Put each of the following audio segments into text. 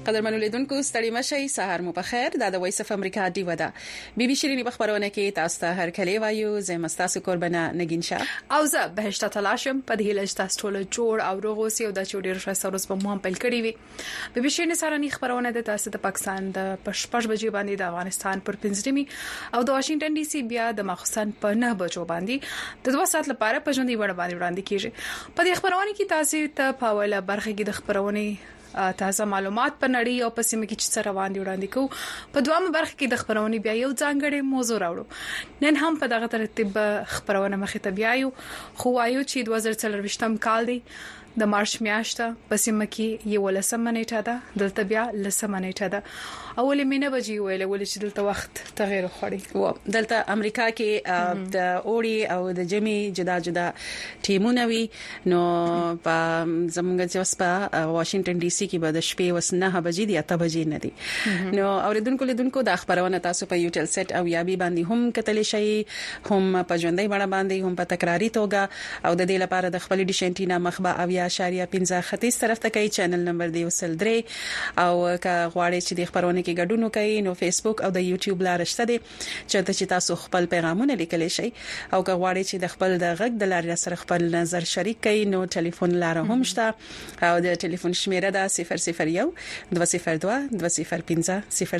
قدرمنو لیدونکو ستړي مشي سهار مو په خیر دا د وایس اف امریکا دی ودا بي بي شيرینی بخبرونه کې تاسو ته هر کلی وایو زمستاسو قربانه نگین شاه او زه بهشته تلاشم په دې لږ تاسو ټول جوړ او روغوسی او د چوډیر شاسروس په مهم پل کړی وي بي بي شيرینی سره نه خبرونه د تاسو د پاکستان د پښپش بجې باندې د افغانستان پر پنځمي او د واشنگټن ډي سي بیا د مخصوصن په 9 بجو باندې د 2 ساعت لپاره په ژوندۍ وړ باندې وړاندې کیږي په دې خبرونه کې تاسو ته په اوله برخه کې د خبرونه تازه معلومات په نړۍ او په سیمه کې چې سره وړاندې کوو په دوامه برخه کې د خبرونه بیا یو ځانګړی موضوع راوړو نن هم په دغه ترتیب خبرونه مخې ته بیايو خو وایو چې 2023م کال دی د مارچ میاشته په سیمه کې یو لسمه نیټه ده دلته بیا لسمه نیټه ده اولې مینه بجې ویل چې دلته وخت تغیر خوړی و دلته امریکا کې د اوړي او د جمی جدا جدا ټیمونه وي نو په زمونږ چې وسپا واشنگټن ډي سي کې به د شپې وس 9 بجې دي 8 بجې نه دي نو اوریدونکو لیدونکو د خبرونه تاسو په یوټل سیټ او یابي باندې هم کتلی شي هم په ژوندۍ بڼه باندې هم په تکراری توګه او د دې لپاره د خپل ډیشنټینا مخبه او یا شاریه 15 ختیځ طرف ته کوي چینل نمبر دی وسل درې او کا غواړي چې د خبرونه کې ګډون کوي نو فیسبوک او د یوټیوب لار شته دي چې تاسو خپل پیغامونه لیکلی شئ او که غواړئ چې د خپل د غږ د لارې سره خپل نظر شریک کړئ نو ټلیفون لار هم شته او د ټلیفون شمیره ده 001 202 205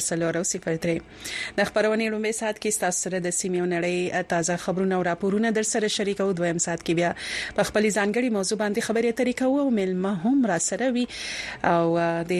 003 د خبرونه لومړی ساعت کې تاسو سره د سیمې نړۍ تازه خبرونه او راپورونه در سره شریکو دویم ساعت کې بیا په خپل ځانګړي موضوع باندې خبرې اترې کوو او ملما هم را سره وي او د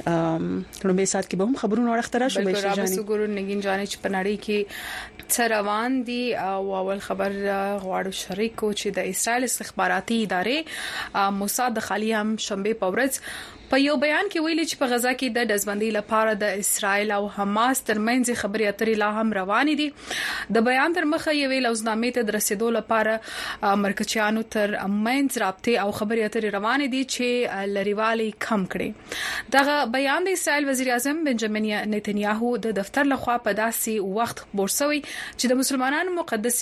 لومړی ساعت کې به هم خبرونه ورختره شو به شي ګورو نگین جانې چې په نړۍ کې څروان دي او اول خبر غواړو شریکو چې د اسرائیل استخباراتي ادارې موساد خالی هم شنبه په ورځ په یو بیان کې ویلي چې په غزا کې د دزبندۍ لپاره د اسرائیل او حماس ترمنځ خبرې اترې لا هم روانې دي د بیان تر مخه یو لوزنامې ته رسیدو لپاره مرکچیانو تر منځ رابطه او خبرې اترې روانې دي چې لریوالي کم کړي دغه بیان د اسرائیل وزیر اعظم بنجامین نتنیاهو د دفتر لخوا په داسې وخت بورسوي چې د مسلمانانو مقدس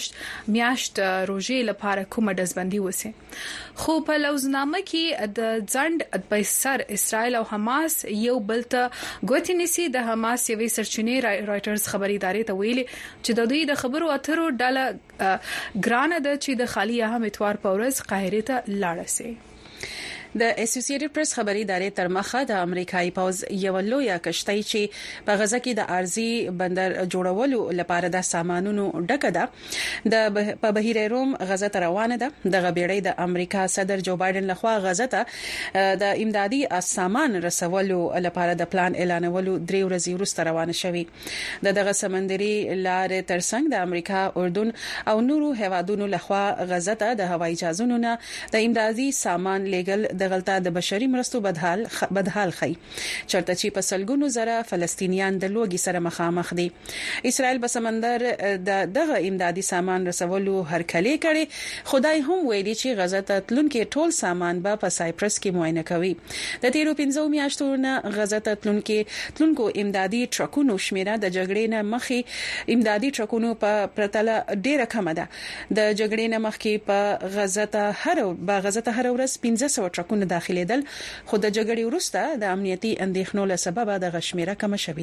میاشت روزي لپاره کومه دزبندۍ وسی خو په لوزنامه کې د ځند سر اسرائیل او حماس یو بل ته ګوتنیسي د حماس یوې سرچینې رائټرز خبري ادارې ته ویلي چې د دوی د خبرو اترو ډله ګرانه ده چې د خالی اهم اتوار په ورځ قاهره ته لاړ شي د اسوسییټډ پریس خبري ادارې تر مخه د امریکایي پوز یو لوی کشتۍ چې په غزا کې د ارزي بندر جوړولو لپاره د سامانونو ډکه ده د په بهیر روم غزا ته روانه ده د غبيړې د امریکا صدر جو بایدن لخوا غزا ته د امدادي سامان رسولو لپاره د پلان اعلانولو 3 ورځې وروسته روانه شوې دغه سمندري لارې ترڅنګ د امریکا اردن او نورو هوادونو لخوا غزا ته د هوایي جهازونو نه د امدادي سامان لیږل د غلطه د بشري مرستو بدحال خي چرته چې په سلګونو زره فلسطینیان د لوګي سره مخامخ دي اسرائیل په سمندر دغه امدادي سامان رسولو هرکلی کړي خدای هم ویلي چې غزا ته تلونکي ټول سامان به په سایپرس کې معاینه کوي د تیرو 15 میاشتو نه غزا ته تلونکو امدادي ټرکونو شمیره د جګړې نه مخې امدادي ټرکونو په پرتله ډیره کم ده د جګړې نه مخکې په غزا ته هر ورځ 1500 ټرکونه داخليدل خو د جګړې وروسته د امنیتي اندېښنو له سببه د غشمیره کم شوې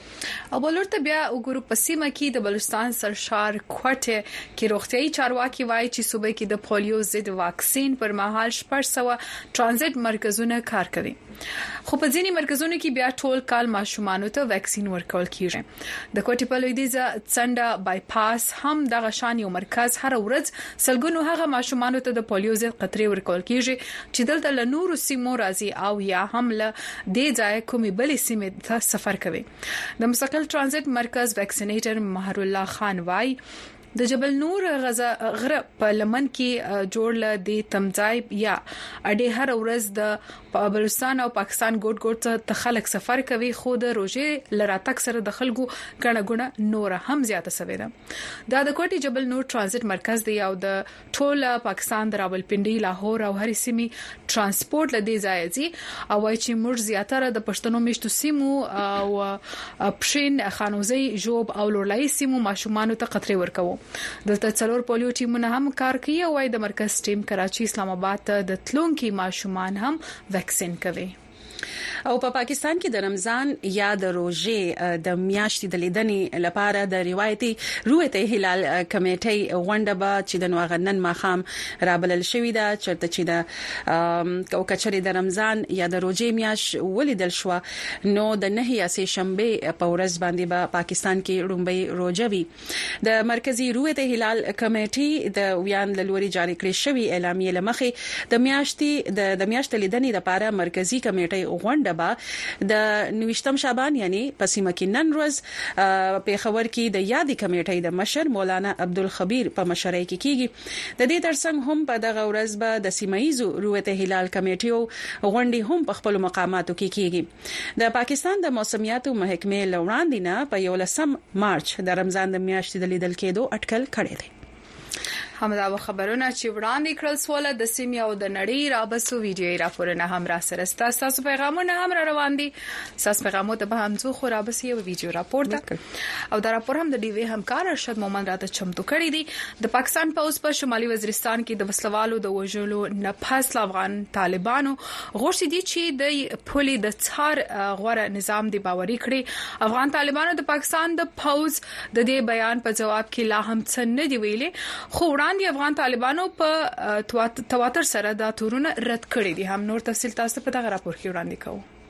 ده او بلورته بیا وګورو په سیمه کې د بلوچستان سرشار کوټه کې روغتيایي چارواکي وایي چې صوبې کې د پولیو ضد واکسین پر مهال 400 ترانزیت مرکزونه کار کوي خو په ځینی مرکزونو کې بیا ټول کال ماشومانو ته واکسین ورکول کیږي د کوټې په لویدیزه څنډه بایپاس هم د غشان یو مرکز هر ورځ سلګونو هغه ماشومانو ته د پولیو ضد قطرې ورکول کیږي چې دلته له نورو سیمو راځي او یا هم له دې ځای کومې بلې سیمې ته سفر کوي د مستقل ترانزیت مرکز ویکسینیټر مهر الله خان وای د جبل نور غره په لمن کې جوړ ل دي تمځای یا اډه هر ورځ د بلوچستان او پاکستان ګوټ ته خلک سفر کوي خو د روزه لراتک سره د خلکو غړغړه نور هم زیاته سوي ده د کوټي جبل نور ترانزیت مرکز دی او د ټول پاکستان د راولپنډي لاهور او هر سیمه ترانسپورت لدی ځایځي او چې موږ زیاتره د پښتنو میشتو سیمو او پښین خانوزي جوب او لورلای سیمو ماشومان ته قطرې ورکوي دلته څلور پولیو ټیمونه هم کار کوي او د مرکز ټیم کراچي اسلام آباد ته د تلونکي ماشومان هم ویکسین کوي او په پاکستان کې د رمضان یا د روزې د میاشتې د لیدنې لپاره د روایتي روته هلال کمیټې غونډه به چې د نوغنن ماخام رابلل شوې ده چرته چې د کچري د رمضان یا د روزې میاش ولیدل شو نو د نه یا سه شنبه په ورځ باندې به پاکستان کې رومبي روزوي د مرکزی روته هلال کمیټې د ویان لوري جاری کړی شوی اعلامیه لمخې د میاشتې لیدنې لپاره مرکزی کمیټې غونډه با د 29 شعبان یعنی پسیمه کې نن ورځ په خبر کې د یادی کمیټې د مشر مولانا عبدالخبیر په مشرۍ کې کیږي د دې ترڅنګ هم په دغه ورځ به د سیمایزو روته هلال کمیټې غونډې هم په خپل مقاماتو کې کیږي د پاکستان د موسمیاتو محکمې لوړاندینه په 11 مارچ د رمضان د میاشتې د لیدل کېدو اټکل کړی دی همدا خبرونه چې وړاندې کړل سواله د سیمې او د نړۍ رابسو ویډیوي راپورونه هم را سره تاسو پیغامونه هم را روان دي تاسو پیغامونه به هم څو خرابسي یو ویډیو راپور ده او دا راپور هم د ډي وی همکار ارشد مومن راته چمتو کړی دی د پاکستان پوز په شمالي وزیرستان کې د وسلوالو د وژلو نفس افغان طالبانو غوښتي دي چې د پولي د څار غوړه نظام دی باوري کړي افغان طالبانو د پاکستان د پوز د دې بیان په جواب کې لا هم څه نه دی ویلي خو د افغان طالبانو په تواتر سره دا تورونه رد کړی دي هم نور تفصیل تاسو په دغه راپور کې وړاندې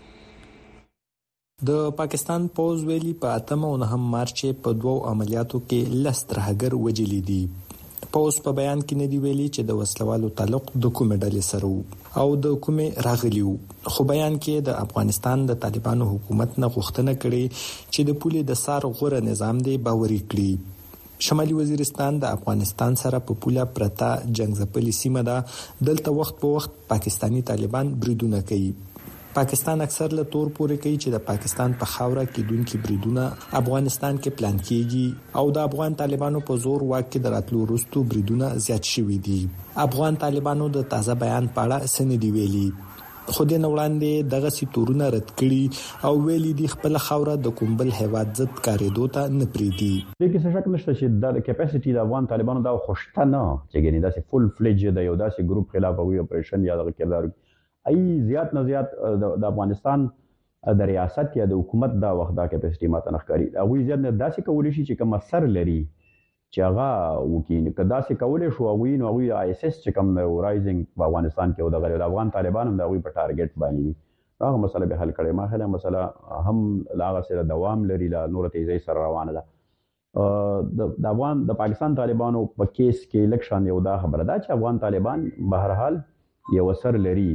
کوو د پاکستان پوز ویلي په 8 او 9 مارچ په دوو عملیاتو کې لسترهګر وجلی دي پوز په بیان کې نه دی ویلي چې د وسلوالو تعلق د کومې ډلې سره او د کومې راغلیو خو بیان کې د افغانستان د طالبانو حکومت نه غوښتنه کړې چې د پولي د سار غوره نظام دی باوري کړي شمالي وزیرستان د افغانستان سره په پوله پرتا جنگ ځپلې سیمه ده دلته وخت په وخت پاکستانی طالبان بریدونه کوي پاکستان اکثر له تور پورې کوي چې د پاکستان په خاوره کې دونکو بریدونه افغانستان کې پلان کیږي او د افغان طالبانو په زور واکې دراتلو وروسته بریدونه زیات شوي دي افغان طالبانو د تازه بیان په اړه سند دی ویلي خو د نوړاندې دغه سي تورونه رد کړي او ویلي دي خپل خوره د کومبل هیواد ضد کاریدو ته نه پریدي د کې څه شک نشته چې د کیپاسټي د افغان طالبانو دا خوشته نه چې ګنې دا سي فل فلیج د یو داسې ګروپ خلاف وی اپریشن یا د کردار ای زیات نه زیات د افغانستان د ریاست یا د حکومت دا وخت دا کیپاسټي ماته نخکاری او زیات نه داسې کولی شي چې کوم سر لري چې هغه وکینه کدا سي کولې شو او نو غوي آی اس اس چې کوم رایزنګ په افغانستان کې او د غیر افغان طالبانو د غوي په ټارګټ باندې هغه مسله به حل کړي ما خله مسله هم لاغه سره دوام لري لا نور تیزی سره روانه ده د افغان د پاکستان طالبانو په کیس کې الیکشن یو دا خبره ده چې افغان طالبان بهر حال یو سر لري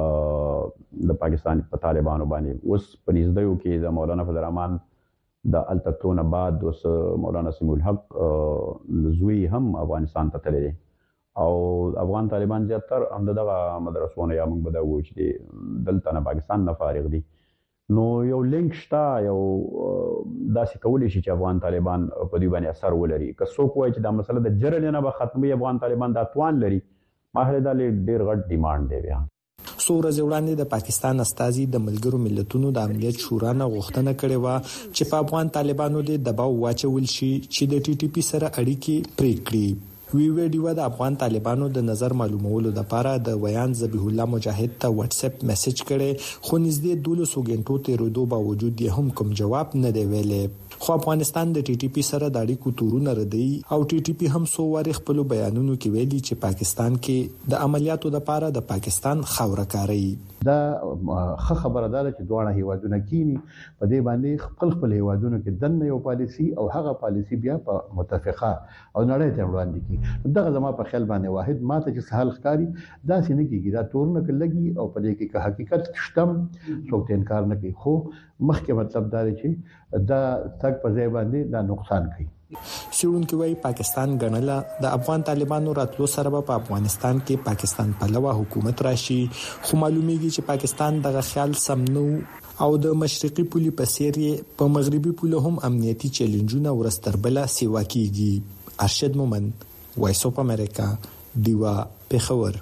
د پاکستان په طالبانو باندې اوس په نږدې کې د مولانا فضل الرحمن د التتون بعد اوس مولانا سمیع الحق زوی هم افغانستان ته تللی او افغان طالبان زیاتر هم دغه مدرسونه یا موږ به دا وایو چې دلته نه پاکستان نه فارغ دي نو یو لینک شته یو داسې کولی شي چې افغان طالبان په دې باندې اثر ولري که څوک وایي چې دا مسله د جرل نه به ختمي افغان طالبان دا توان لري ما هله دا ډیر غټ ډیماند دی بیا څو ورځې وړاندې د پاکستان استازي د ملګرو ملتونو د امنیت شورا نه غوښتنه کړې و چې په افغان طالبانو د دباو واچول شي چې د ټي ټي پی سره اړیکې پرې کړي ویډیو د افغان طالبانو د نظر معلومولو لپاره د ویان ذبیح الله مجاهد ته واتس اپ میسج کړي خو نږدې 1200 غنټو تیرېدو باوجود یې هم کوم جواب نه دی ویلې خو افغانستان د ټي ټي پی سره د اړیکو تورونه ردی او ټي ټي پی هم سو واري خپل بیانونو کې ویلي چې پاکستان کې د عملیاتو لپاره د پاکستان خاوره کاری دا خبره ده چې دوه هیوادونه کینی په دې باندې خپل هیوادونو کې دنه یو پالیسی او هغه پالیسی بیا په متفقه او نړۍ ته وړاندې کی دغه زما په خیال باندې واحد ماته چې سهل ښکاری دا سینه کیږي دا تورنه کې لګي او په دې کې که حقیقت شتم څوک انکار نه کوي خو مخکې مطلب دا دی چې دا تک په ځای باندې دا نقصان کوي سیرونکو وايي پاکستان غنله د افغان طالبانو راتلو سره په افغانستان کې پاکستان پلوه حکومت راشي خو معلومیږي چې پاکستان دغه خیال سم نو او د مشرقي پولي په سیریه په مغربي پوله هم امنیتي چیلنجونه ورستربله سیوا کیږي ارشد مومن وایس اف امریکا دیوا پیښور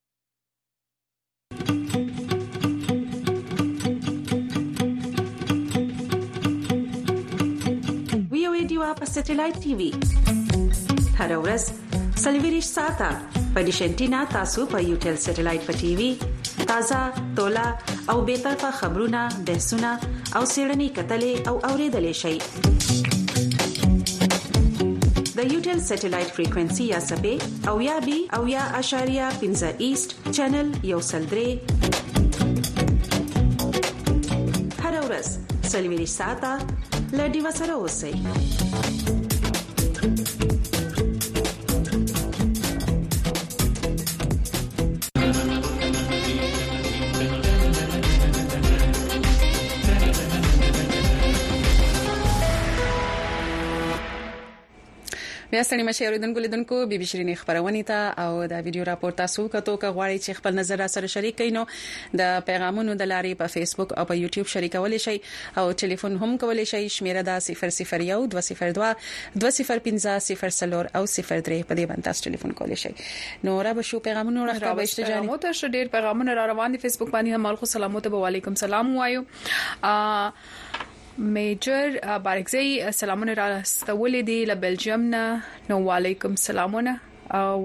په سټلایټ ټي وي هر ورځ سلویریش ساته په ډیش انټینا تاسو په یو ټل سټلایټ په ټي وي تازه تولا او بېطرفه خبرونه، بحثونه او څېړنې کتلې او اوریدلې شئ. د یوټل سټلایټ فریکوئنسي یا سپې او یا بي او یا اشاریه 15 ایست چینل یو سلدري هر ورځ سلویری ساعته لډي وسره اوسئ. بیا ستړي مشه اوریدونکو بي بي شيرين خبرونه ته او دا ویډیو راپور تاسو کتو که غواړئ چې خپل نظر سره شریک کړئ نو د پیغامونو د لارې په فیسبوک او په یوټیوب شریکول شي او ټلیفون هم کولای شي. شمیره دا 001 202 205 0 او 03 په دې باندې تاسو ټلیفون کولای شي. نو را به شو پیغامونو راځي به اشتجاني مو ته ډېر پیغامونه را روان دي فیسبوک باندې. هم خو سلامات و علیکم سلام وایو. میجر بارکزی سلامونه را استولې دي له بلجیم نه. نو وعلیکم سلامونه او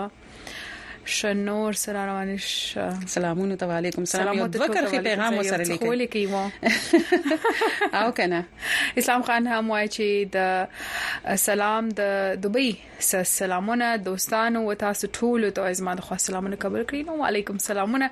شنور سره روانه سلامونه ته وعلیکم سلام. یو دوه کرخي پیغام سره لیکي او کنه. اسلام خان هم وایي چې د سلام د دوبۍ سلامونه دوستانو و تاسو ټول ته زما د خو سلامونه قبول کړئ. نو وعلیکم سلامونه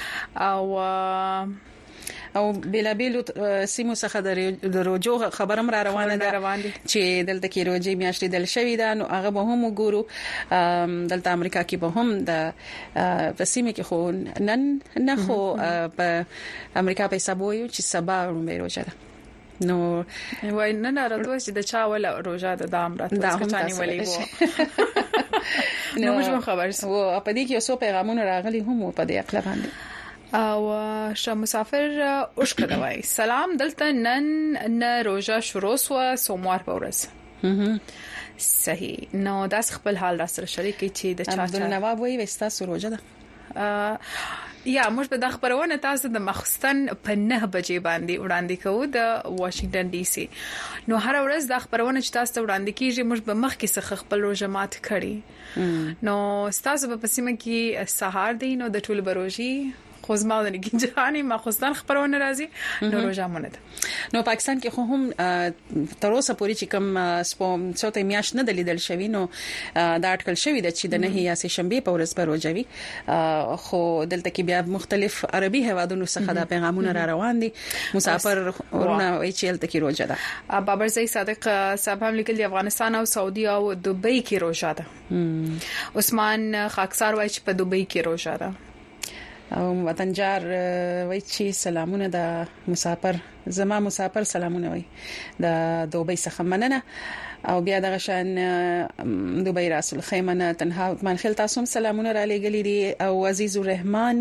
او بلابل سیمو څخه د روجو خبرم را روانه ده چې دلته کې روجي میاشتې دل شوې ده. نو هغه به هم وګورو. دلته امریکا کې به هم د سیمه کې خو نن خو په امریکا په حساب وایو چې سبا رومې روجه ده. نو وای نن راځو چې د چا ولا روجه ده د امرات څخه ولې وو نو موږ خبر سو په دې کې اوسو پیغامونه راغلي هم په دې اقلا باندې. او ش مسافر اوشکه دوای سلام دلته نن روزه شروع سو سوموار په ورځ. صحیح. نو داس خپل حال را سره شریک چې د چا عبدالنواب وی وستا سروجه ده. یا موږ په د خبرونه تاسو د مخستن په 9 بجې باندې وړاندې کوو د واشنگټن ډي سي. نو هر ورځ د خبرونه چې تاسو وړاندې کیږي موږ به مخ کې څخه خپل روزه مات کړی. نو تاسو په پسیمه کې سهار دی نو د ټول بروجي خوزما ودنې جهاني مخصوصا خبرونه راځي نو روزه مونږ. نو پاکستان کې خو هم تر اوسه پورې چې کوم سپوم څوته میاش نه دلیدل شوی. نو دا اټکل شوی د چې د نه یا سه شنبه په ورځ پر روزوي. خو دلته کې بیا مختلف عربي هوادونو څخه دا پیغامونه را روان دي. مسافر ورونه وی چې دلته کې روزه ده. بابر زئی صادق صاحب هم لیکل د افغانستان او سعودي او دوبۍ کې روزه ده. عثمان خاکسار وای چې په دوبۍ کې روزه ده. او وطنجار وای چې سلامونه د مسافر زما مسافر سلامونه وای د دوبۍ څخه مننه. او بیا د غشان دوبۍ رسول خیمنه تنها من خل تاسو سلامونه را لګلې دي. او عزیز الرحمن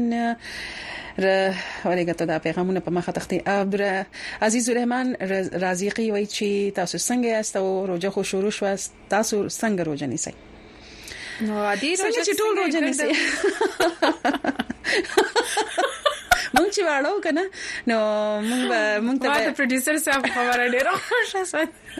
ورګه ته دا پیغامونه په مخه تختي. عزیز الرحمن رازقي وای چې تاسو څنګه یاست او روزه خو شروع شو تاسو څنګه روزه نیسئ؟ نو عادي روزه چې ټول روزه نیسئ مونږ چې واړو کنه نو مونږ ته پروډوسر صاحب خبره ډیره خوشاله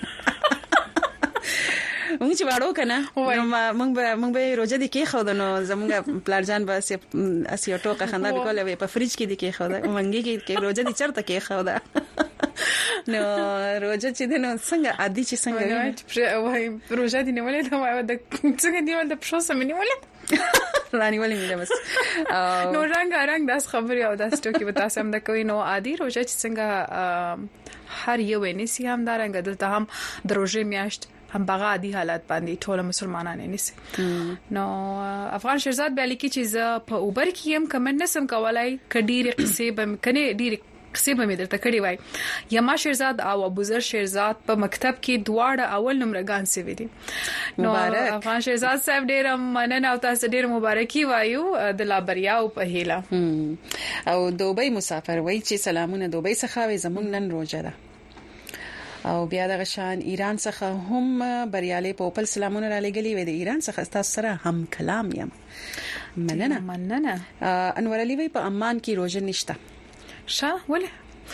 مونږ چې واړو کنه مونږ به روزه دي کې خو نو زمونږ پلارجان به اسی ټوکه خندا وکړي په فریج کې دي کې خو دا مونږ کې روزه دي چرته کې خو دا نو روزه چې دنه څنګه عادي چې څنګه وای روزه دي نیولې دا وای د څنګه نیول د پښو سم نیولې رانی ولې مې بس نو رنگ داس خبري او داس ټوکی به تاسو هم د کوي. نو عادي روزه چې څنګه هر یو نسی هم دا رنګ دلته هم دروژه میاشت هم بغا عادي حالات باندې ټول مسلمانان نسی. نو افغان شهزاد به لیکي چې ز په اوبر کې هم کمن نسم کولای کډيري قصې به کنه ډيري قصې به مې درته کړی وای. یما شیرزاد او ابوذر شیرزاد په مکتب کې دواړه اول نمرګان سوي دي. نو افغان شیرزاد صاحب ډېر مننه او تاسو ډېر مبارکي وایو د لابریا او په هیله. او دوبۍ مسافر وای چې سلامونه دوبۍ څخه وي زمونږ نن روزه ده. او بیا د غشان ایران څخه هم بریالي په خپل سلامونه را لګلي وي. د ایران څخه تاسو سره هم کلام یم. مننه. انور علي وای په عمان کې روزه نشته. وله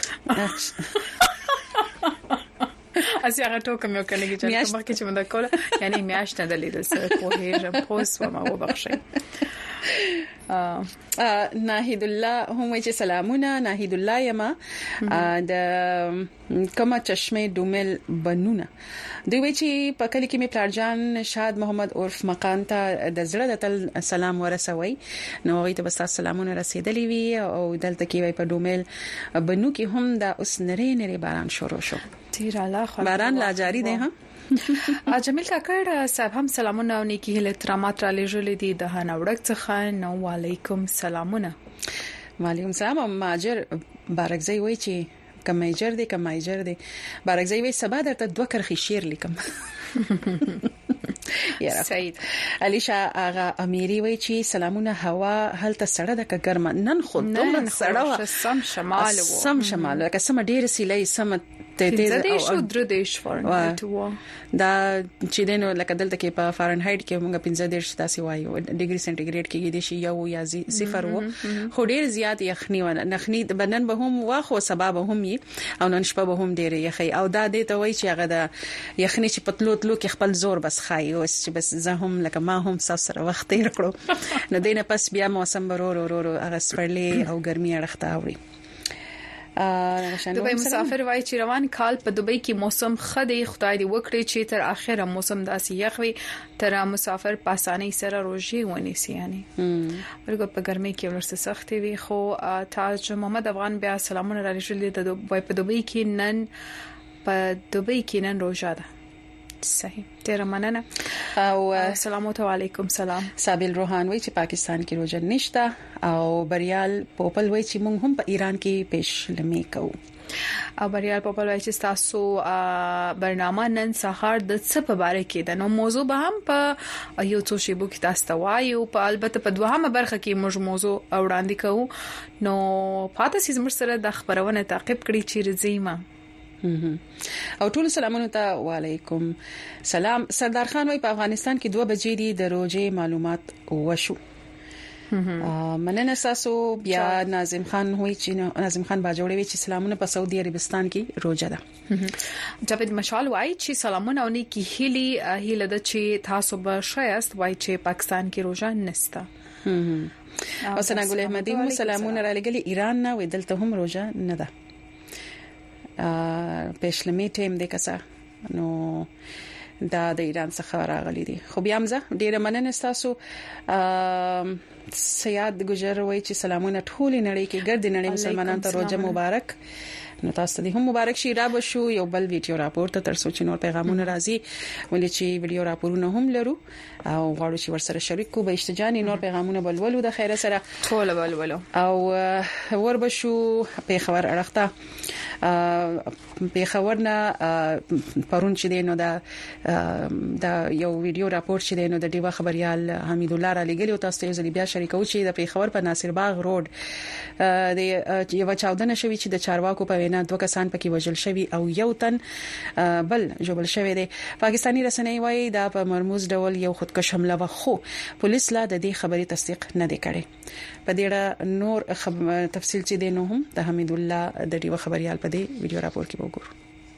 اسی هغه ټوکم یو کنه چې مخکې چې مونږ کوله یعنی میاشت نه دلیدل سره په هیڅ پوس و ما وبخښي. ناهید الله هم چې سلامونه ناهید الله یما د کما چشمه دومل بنونه دوی وی چې په کلی کې می پلارجان شاد محمد عرف مقام ته د زړه د تل سلام ورسوي نو غوي ته بس سلامونه رسیدلی وی او دلته کې وی په دومل بنو کې هم د اوس نری باران شروع شو تیر الله باران لا جاری دی ها جمیل کاکړ صاحب هم سلامونه او نیکی هله ترامات را لېږلې دي د هنوړک څخه نو وعلیکم سلامونه وعلیکم السلام ماجر بارکزی وای چې کمایجر دی بارکزی وای سبا درته دوه کرخي شیر لیکم یاره سعید علیشا آغا امیری وای چې سلامونه هوا هلته سړه د ګرمه نن خو دومره سړه سم شمال لکه سم ډیر سیلې سم ته شو در دیش فارنهایت دا چې دینو لکه دلته کې په فارنهایت کې موږ 15 تاسو وایو ډیګري سنټیګریډ کې د شي یو یا 0 وو خو ډیر زیات یخنی ونه نخنی بدن به هم واخو سبب هم او نن شپه به هم ډیر یخي او دا د ته وای چې هغه د یخنی چې پتلو کې خپل زور بس خای او چې بس زه هم لکه ما هم سره وخت تیر کړو نو دینه پس بیا موسم برور هغه سپرلی او ګرمي اړخته اوري دوبۍ مسافر وای چې روان کال په دوبۍ کې موسم خدای خدای دې وکړي چې تر اخره موسم داسې یخ وي تر مسافر پاساني سره روزي ونیسي یعنی ورګ په ګرمۍ کې ورسره سختي وي خو تاج محمد افغان بیا سلامونه را لېږل د دوبۍ په دوبۍ کې نن روزه ده صحیح ډیر مننه او السلام علیکم سلام سابل روحان وای چې پاکستان کې روزه نشته او بریال پوپل وای چې موږ هم په ایران کې پېش لمې کوو او بریال پوپل وای چې تاسو برنامه نن سهار د څه په اړه کې ده نو موضوع به هم په یو څو شی بو کې تاسو وایو په البته په دوهمه برخه کې موږ موضوع وړاندې کوو نو پاتې سیس مر سره د خبرونه تعقیب کړی چې رزيمه او ټول سلامونه ته وعلیکم سلام سردار خان وای په افغانستان کې 2 بجې دي د روزې معلومات وشو مننه تاسو بیا ناظم خان وای چې ناظم خان باجوړی وای چې سلامونه په سعودي عربستان کې روزه ده جاوید مشال وای چې سلامونه اونې کې هیله د چې تاسو به شایست وای چې پاکستان کې روزه نشته او سناګل احمدی مو سلامونه را لګلی ایران نه وای دلته هم روزه نه ده پېشلمې ټیم د کسا نو دا د ایران څخه راغلي دي خو بیا مزه ډیره مننه تاسو سیاد ګجر وای چې سلامونه ټول نړۍ کې ګرد نړۍ مسلمانانو ته روزه مبارک نو تاسو ته هم مبارک شي را بشو یو بل ویډیو راپور ته تر څو چې نور پیغامونه راځي ولې چې ویډیو راپورونه هم لرو او غواړو چې ورسره شریک کو به اشتجاني نور پیغامونه بلولو د خیره سره ټول بلولو او ور بشو په خبر اړخته په خبرنا پرون چې دینو دا یو ویډیو راپور چې دینو د دیوا خبريال حمید الله را لګلی او تاسو یې ځلې بیا شریکو چې د په خبر په ناصر باغ روډ د یو چاودنه شوی چې د چارواکو په وینا 2 کسان پکې وژل شوی او یو تن بل جوړل شوی دی پاکستانی رسنۍ وايي دا په مرموز ډول یو خودکش حمله و خو پولیس لا د دې خبري تصدیق نه دی کړی په دې اړه نور تفصیل چې دینو هم د حمید الله د دیوا خبريال په دې ویډیو راپور کې وګورئ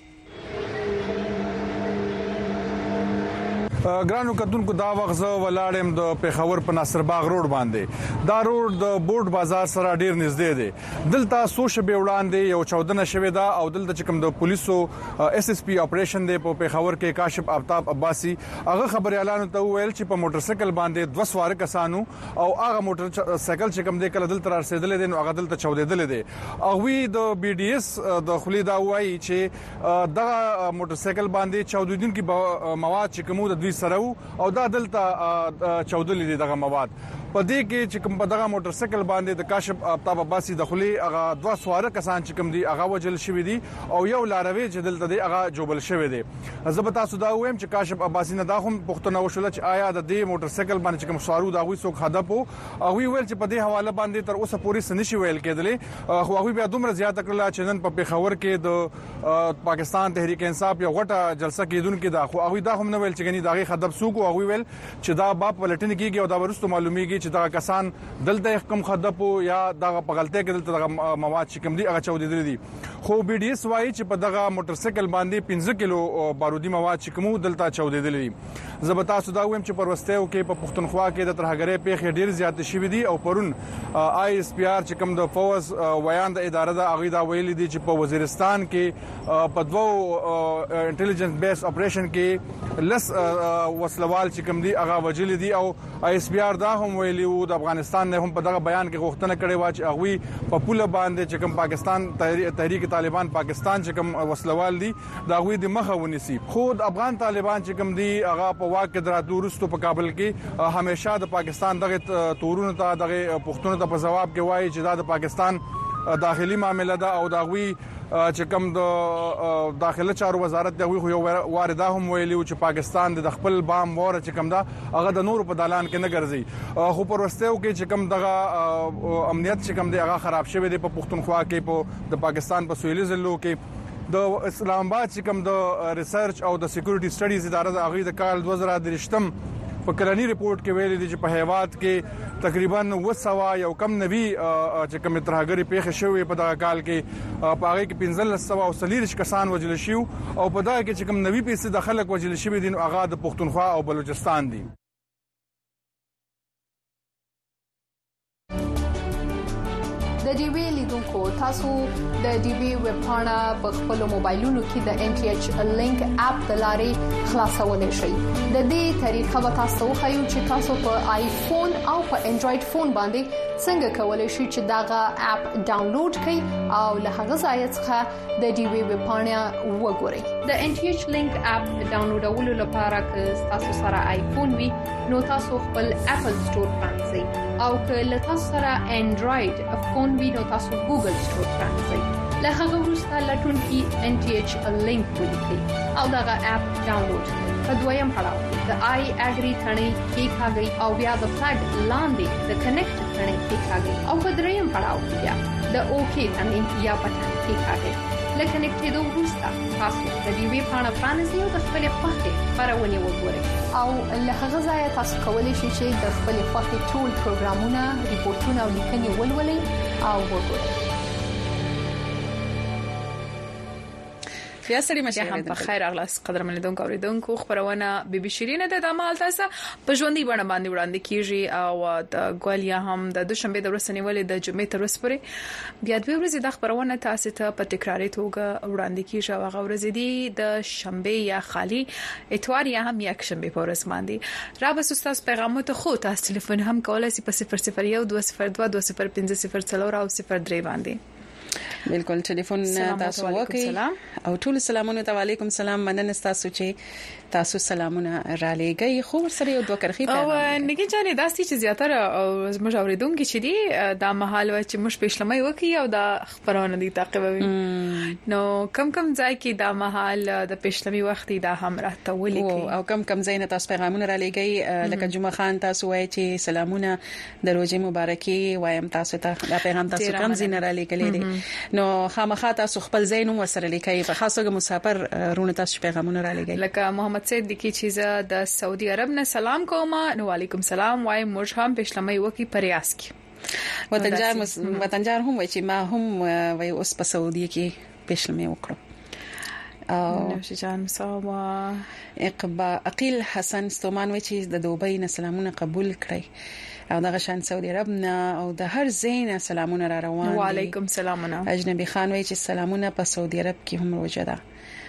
ګرانو کتونکو دا وغزه ولاړم د پیښور په ناصر باغ روډ باندې دا روډ د بورډ بازار سره ډیر نږدې دی دلته سوشل به وړاندې یو چودنه شوې ده او دلته کوم د پولیسو اس اس پی اپریشن دی په پیښور کې کاشف آفتاب عباسي هغه خبريالانو ته ویل چې په موټر سایکل باندې 2 سوار کسانو او هغه موټر سایکل چې کوم دی کله دلته رسیدل دي نو هغه دلته چودېدل دي او د بي ډي اس د خلی دا وایي چې دغه موټر سایکل باندې چودیدونکو مواد چې کوم د سره او دا دلته چودلې دي دغه مواد په دې کې چې کوم په دغه موټر سایکل باندې د کاشف آفتاب عباسي دخلي هغه 2 سوار کسان چې کوم دي هغه وجل شوی دي او یو لاروي چې دلته دی هغه جوبل شوی دی زه تاسو دا وایم چې کاشف عباسي نه دا هم پښتنه وشول چې آیا د دې موټر سایکل باندې کوم سوارو دا وي څوک هدف او وی ویل چې په دې حواله باندې تر اوسه پولیس نشي ویل کېدلې خو هغه بیا دومره زیاته کړل چې نن په پیښور کې د پاکستان تحریک انصاف یو غټه جلسه کېدونکې دا خو هغه دا هم نه ویل چې غني دا دغه خدب سوق او ویل چې دا با پلټن کیږي او دا ورستو معلومیږي چې دا کسان دلته حکم خدب یا دغه په غلطه کې دلته دغه مواد چې کوم دي هغه چودېدل دي خو بي ډي اس وايي چې په دغه موټر سایکل باندې 15 کیلو بارودي مواد چې کوم دلته چودېدل دي زبتا سودا ويم چې پروستیو کې په پښتونخوا کې د ترهګرۍ پیښې ډیر زیات شوې دي او پرون آی اس پی آر چې کوم د فوز ویان د اداره د اغیدا ویل دي چې په وزیرستان کې په دوو انټيليجنس بیس اپریشن کې لس وسلوال چې کوم دي هغه وجل دي او آی اس پی آر دا هم ویلي وو د افغانستان نه هم په دغه بیان کې غوښتنه کړې و چې هغه په پوله باندې چې کوم پاکستان تحریک طالبان پاکستان چې کوم وسلوال دي دا غوي د مخه ونیسي خود افغان طالبان چې کوم دي هغه په واقع دراتو ورستو په کابل کې همیشه د پاکستان دغه تورونو ته دغه پښتون ته په جواب کې وایي چې دا د پاکستان داخلي معاملې ده او دا غوي چې کوم د داخله چارو وزارت دغه خو یو وارده هم ویلي چې پاکستان د خپل بام وره چې کوم دا هغه د نور په دالان کې نه ګرځي خو پروستیو کې چې کوم دغه امنیت چې کوم دی هغه خراب شوی دی په پښتونخوا کې په د پاکستان په سویلي ضلعو کې د اسلام آباد چې کوم د ریسرچ او د سکیورټي سټډیز اداره د اغې د کال 2023 په کلنی ریپورت کې ویل دي چې په هیواد کې تقریبا 200 یو کم نوي چې کوم ترهګری پیښه شوې په دغه کال کې په هغه کې 1500 او 30 کسان وجل شو او په دغه کې چې کوم نوي پیسې د خلک وجل شوې دي هغه د پښتونخوا او بلوچستان دي د ډي وی لیدونکو تاسو د ډي وی ویب پاڼه په خپل موبایلونو کې د ان ټي ایچ لینک اپ د لارې خلاصولای شئ د دې طریقه به تاسو خو چې تاسو په آیفون او په انډراید فون باندې څنګه کولای شئ چې داغه اپ ډاونلوډ کړئ او له هغه ځای څخه د ډي وی ویب پاڼه وګورئ د ان ټي ایچ لینک اپ ډاونلوډولو لپاره که تاسو سره آیفون وي نو تاسو خپل اپل سٹور پرانځئ او که له تاسو سره انډراید فون وي نو تاسو ګوګل سٹور پرانځئ له هغه وروسته لټون کې ان ټي ایچ لینک ولیکئ او دغه اپ ډاونلوډ کړئ په دویم پړاو د آی اګری ثنې کې ښاګي او بیا د فلګ لاندې د کنیکټ ثنې کې ښاګي او په دریم پړاو کې بیا د اوکی ثنې یا بټن کې ښاګي لکه کنیکټ دوه وروسته تاسو د دې وی پاڼه پرانځئ او د خپل خوښې خبرونه وګورئ او له هغه ځای تاسو کولی شئ چې د خپل خوښې ټول پروګرامونه ریپورتونه او لیکنې ولولئ او وګورئ بیا سړي مشه هم په خیر اغلاس قدرمن لیدونکو اوریدونکو خبرونه بي بي شيرینه د دمال تاسو په ژوندۍ باندې وړاندې کیږي او د ګولیا هم د دوشنبه د ورځې ولې د جمعې تر ورځې پورې بیا دوه ورځې د خبرونه تاسو ته په تکراري توګه وړاندې کیږي او هغه ورځې دي د شنبه یا خالی اتوار یا هم یک شنبه په ورځ باندې را به تاسو پیغامات خو تاسو ټلیفون هم کولای شئ په 001 202 205 او 03 باندې بالکل ټلیفون تاسو وکړئ او ټول سلامونه علیکم سلام مننه تاسو چې تاسو سلامونه را لېږئ خو سره یو دوه کرخي او نګي جانې داسې چې زیاتره زموږ اوریدونکو چې دي دا محل و چې موږ پېښلمای وکي او دا خبرونه دي تعقیبوي نو کم ځای کې دا محل د پېښلمي وخت دا هم راته ولیکي او کم ځای نه تاسو پیغامونه را لېږئ لکه جمعه خان تاسو وایي چې سلامونه د روزي مبارکي وایم تاسو ته دا پیغام تاسو کم زینه را لېږلې دي نو خامخا تاسو خپل ځای نو سره لیکي په خاصه مسافر رونه تاسو پیغامونه را لګي لکه محمد سید د کی چیزه د سعودي عرب نه سلام کوم نو علیکم سلام وای موږ هم پښلمې وکي پریاس کی وطنجار هم وای چې ما هم وای اوس په سعودي کې پښلمې وکړو او نوشجان صاحب عقیل حسن ستومان وای چې د دوبۍ نه سلامونه قبول کړئ او دغه شان سعودي عرب نه او د هر زین سلامونه را روان دي وعلیکم سلامونه اجنبي خان وای چې سلامونه په سعودي عرب کې هم روزه ده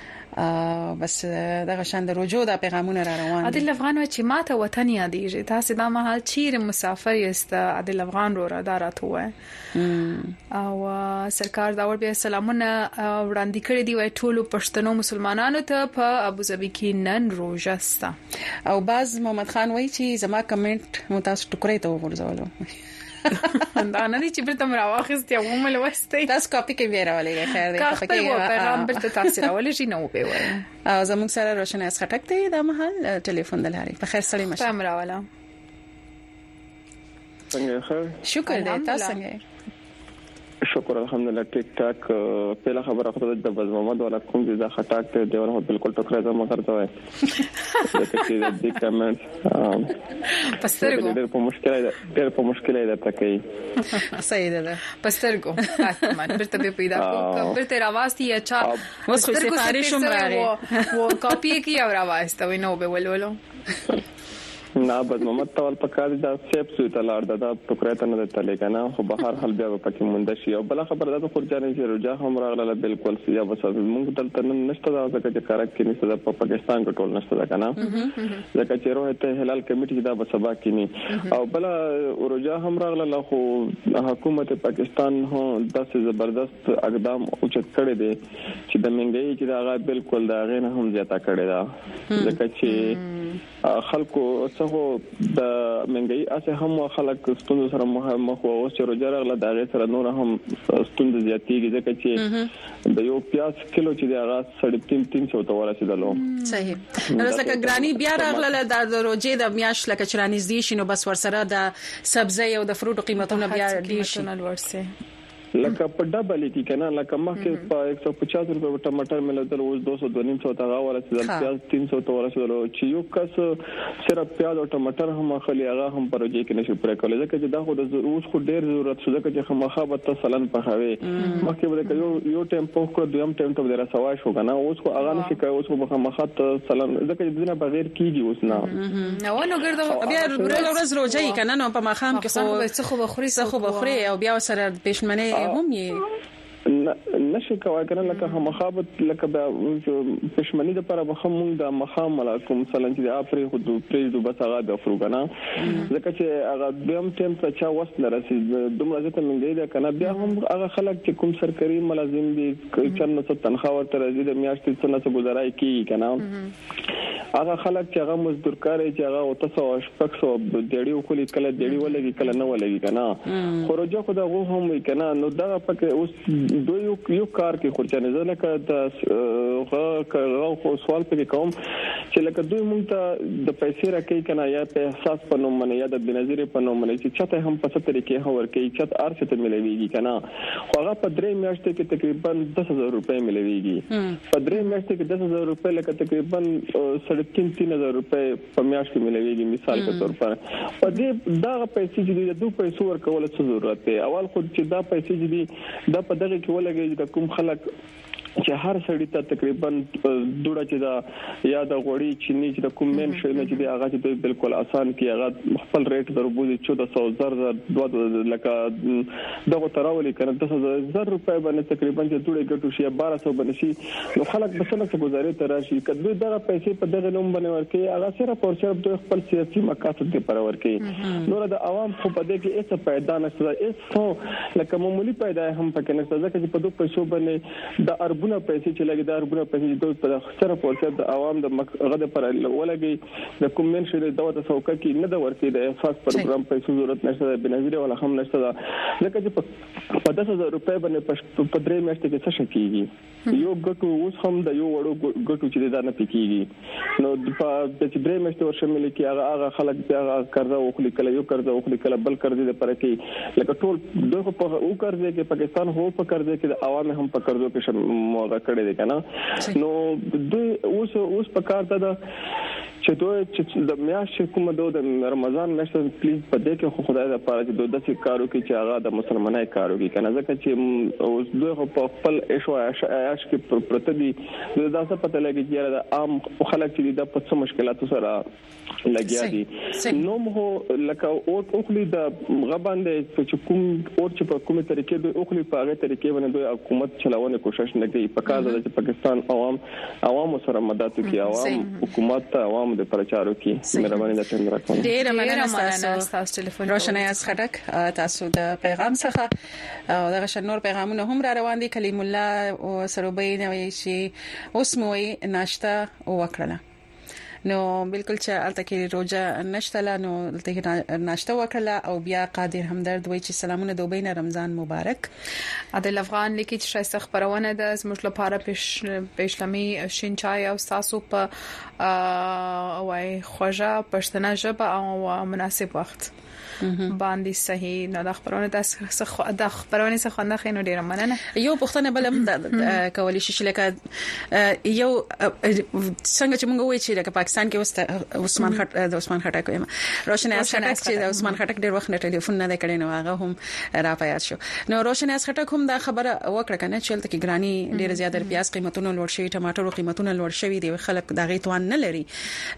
بس دغه شان د روزو د پیغامونه را روان دي عادل افغان وای چې ماته وطن یادېږي تاسو دا مهال چیر مسافر یست عادل افغان رو را دارات وای او سرکار دا ور بیا سلامونه وړاندې کړی دی وای ټول پښتنو مسلمانانو ته په ابوظبي کې نن روزه است او باز محمد خان وای چې زما کمنټ مو تاسو ټکرې ته ورزولو دا نه دي چې برته مراوخست یا ومل وستي تاسو کاپی کې ویراولې خیر دی په پیغام برته تاسو راولې شي نو به وای او زموږ سره روشن اس خټک دی دا محل ټلیفون دلاري په خیر سړی مشه امراواله څنګه خیر شکر دې تاسو څنګه شکر الحمدلله ټیک ټاک په خبره خو د بز محمد ولا کوم ځای خټاک ته دی ورته بالکل ټکر زما غرضوي چې دې کمنټ پسترګو ډېر په مشکله ده تکي صحیح ده پسترګو من برته به پیدا کو برته راوستي اچھا پسترګو سفارش عمره वो कॉपी की और आवाज तो नो به ولولو نه بد محمد تول پکار دا سیب سوی تلار دا ټکرته نه تلې کنه خو بهر حال بیا پکې مونږ شي او بل خبر دا خورجانې چې رجا هم راغله بالکل سیا بس مونږ دلته نشته دا ځکه چې کارک کې نشته په پاکستان کې ټول نشته دا کنه ځکه چې روحته هلال کمیټه دا به سبا کینی او بل رجا هم راغله خو حکومت پاکستان هو داسې زبردست اقدام اوچت کړی دی چې د منګي چې دا بالکل دا غینه هم زیاته کړی دا ځکه چې خلکو څخه د منګي اسه هم خلک ستونزو سره مخ او چې روزګار غلا دغه سره نور هم ستونزې زیاتېږي ځکه چې د یو پیاز کیلو چې دغه 350 ته ورسېدلو صحیح نو ځکه ګرانی بیا راغله د روزې د میاش لکه چرانی زدي شنو بس ورسره د سبزی او د فروټو قیمتونه بیا ډیر شي لکه په ډبل کې کنه لکه مخکې په 150 روپے ټماټر ملدل اوس 200 ته ورسېدل پیاز 300 ته ورسېدل چې یو کس صرف پیاز او ټماټر هم خلی هغه هم پروژې کې نشي پوره کولای ځکه چې دا خو د اوس خو ډیر ضرورت شو ځکه چې خامخابه تسلن په خوي مخکې ولکه یو ټیم په خو دویم ټیم ته درسوای شو کنه اوس خو هغه نشي کوي اوس خو خامخات تسلن ځکه چې دنه بغیر کیږي اوس نه نو ګرځو بیا ورځ روزي کنه نو په مخام کې خو بخوري او بیا سره پښمنه هم یې نشي کوي کنه لکه مخابت لکه پښمنی د پر مخمون د مخام ملکم مثلا چې افری خود پریزو بس هغه د افروګنا ځکه چې هغه دویم ټیم ته چا وست نه رسید دومره ځکه منګي دا کنه بیا هم هغه خلک چې کوم سرکاري ملازم دي چې څه تنخواه ورته راځي د میاشتې څه څه گزارای کی کنه هغه خلک چې هغه مزدور کاری چې هغه او تاسو شپږ ډېړي خولي کله ډېړي ولګي کله نه ولګي کنه خروجه خو دا غو هم وي کنه نو دا پکې اوس دوی یو کار کې خرچانه ځکه د خو سوال پکې کوم چې لکه دوی مونږ ته د پیسې راکې کنه یا په احساس په نوم باندې یا د بنظیر په نوم باندې چې چاته هم په ستر کې هور کې چاته ارڅ ته ملويږي کنه خو هغه په درې میاشتې کې تقریبا 10000 روپے ملويږي په درې میاشتې کې 10000 روپے لکه تقریبا 3000 روپے په میاشت کې ملويږي مثال په تور پر په دې دا پیسې چې د دوه پیسو ورکول څه ضرورت دی اول خو چې دا پیسې دي دا په دغه کې ولګي د کوم خلک چې هر سړی ته تقریبا دوړه چې دا یا د غوړی چینی چې د کوم من شي نه چې هغه چې بالکل آسان کې هغه خپل ریټ دربوزي 14,000 لکه دغه تراولي کنه 10,000 روپے باندې تقریبا چې دوړه ګټو شي 1200 باندې شي نو خلک به څنګه گزارې تراشي کله دغه پیسې په دغه نوم باندې ورکړي هغه صرف او صرف د خپل سیاسي مقاصد لپاره ورکړي نور د عوام خو په دې کې هیڅ پیدا نشته هیڅ لکه معمولی پیدا هم پکې نشته ځکه چې په دوه پیسو باندې د اربونه پیسې چې لګي د اربونه پیسې د په صرف او صرف د عوام د غده پر ولګي د کوم من شي د دوه څوکه کې نه د ورکړي د احساس پروګرام پیسې ضرورت نشته بنظیر ولا هم نشته ځکه چې په 10,000 روپے باندې په درې میاشتې کې څه شکیږي یو ګټو اوس هم د یو وړو ګټو چې دا نه پکېږي نو په درې میاشتې ورشمل کې هغه خلک هغه قرضه وکړي کله یو قرضه وکړي کله بل قرضې د پر کې لکه ټول دغه په او قرضې کې پاکستان هو په قرضې کې د عوام هم په قرضو کې موږ کړی دی کنه نو دوی اوس په کار ته چې دوی چې د میاشتې کومه د رمضان میاشتې پلیز په دې کې خدای د پاره چې دوی د کارو کې چې هغه د مسلمانای کارو کې کنه ځکه چې اوس دوی په خپل ایشو عاش کې پرته دي دا څه پته لګي چې د عام خلک چې د په څه مشکلاتو سره لګیا دي نو مو لکه او خلی د غباندې چې کوم او چې په کومه طریقې دوی او خلی په هغه طریقې باندې دوی حکومت چلاونه کوشش نه کوي په کار د پاکستان عوام سره مدد کوي عوام حکومت عوام د پرچارو کې مهرباني ده تاسو راکړئ ډیر مننه تاسو ټلیفون روشنه از خټک تاسو د پیغام څخه او دغه شنور پیغامونه هم را روان دي کلیم الله او سروبین وی شي اوس موي ناشته وکړه نو بالکل چې الته کې روزه نشته نو الته ناشته وکړه او بیا قادر همدرد وایي چې سلامونه دوبۍ نه رمضان مبارک. عادل افغان لیکي چې شایسته خبرونه د زموږ لپاره پېشلمي شین چای او تاسو په وای خوږه پښتنه ژبه او مناسب وخت باندې صحیح نه د خبرونه د خبرونه څخه خوند خینو ډیره مننه. یو پښتنه بلم د کولی شي لکه یو څنګه چې موږ وایو چې د پاکستان کې عثمان خټک وایم روشناس خټک چې د عثمان خټک ډیر وخت نه ټلیفون نه کړي نو هغه هم را پیاس شو. نو روشناس خټک هم دا خبره وکړه کنه چې تل کې ګرانی ډیر زیات پیاز قیمتونه لوړ شوی ټماټر قیمتونه لوړ شوی دی خلک دا غي توان نه لري